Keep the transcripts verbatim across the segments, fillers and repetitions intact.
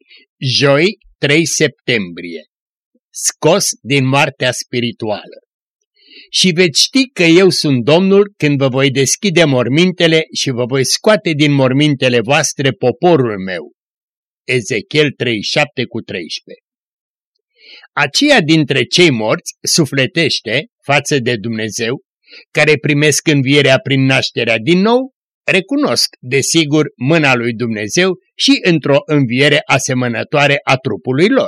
Joi, trei septembrie. Scos din moartea spirituală. Și veți ști că eu sunt Domnul când vă voi deschide mormintele și vă voi scoate din mormintele voastre poporul meu. Ezechiel treizeci și șapte cu treisprezece. Aceia dintre cei morți sufletește față de Dumnezeu, care primesc învierea prin nașterea din nou, recunosc, desigur, mâna lui Dumnezeu și într-o înviere asemănătoare a trupului lor.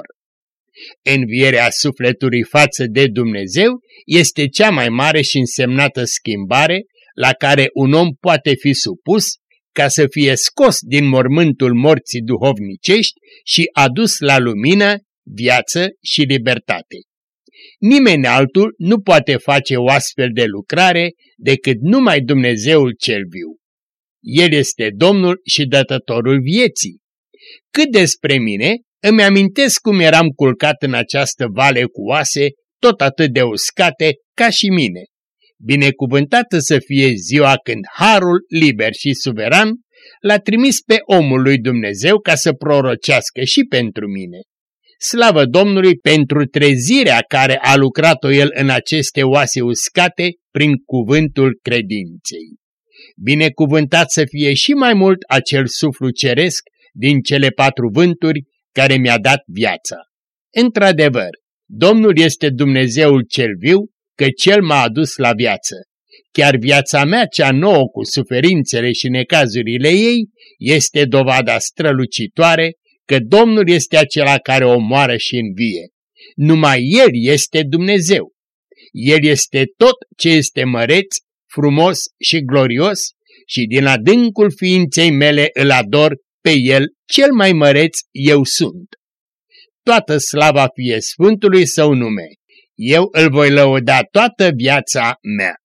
Învierea sufletului față de Dumnezeu este cea mai mare și însemnată schimbare la care un om poate fi supus ca să fie scos din mormântul morții duhovnicești și adus la lumină, viață și libertate. Nimeni altul nu poate face o astfel de lucrare decât numai Dumnezeul cel viu. El este Domnul și dătătorul vieții. Cât despre mine, îmi amintesc cum eram culcat în această vale cu oase, tot atât de uscate ca și mine. Binecuvântată să fie ziua când Harul liber și suveran l-a trimis pe omul lui Dumnezeu ca să prorocească și pentru mine. Slavă Domnului pentru trezirea care a lucrat-o El în aceste oase uscate prin cuvântul credinței. Binecuvântat să fie și mai mult acel suflu ceresc din cele patru vânturi care mi-a dat viața. Într-adevăr, Domnul este Dumnezeul cel viu, că Cel m-a adus la viață. Chiar viața mea cea nouă cu suferințele și necazurile ei este dovada strălucitoare că Domnul este acela care omoară și învie. Numai El este Dumnezeu. El este tot ce este măreț, frumos și glorios și din adâncul ființei mele îl ador pe El, cel mai măreț eu sunt. Toată slava fie Sfântului Său nume. Eu îl voi lăuda toată viața mea.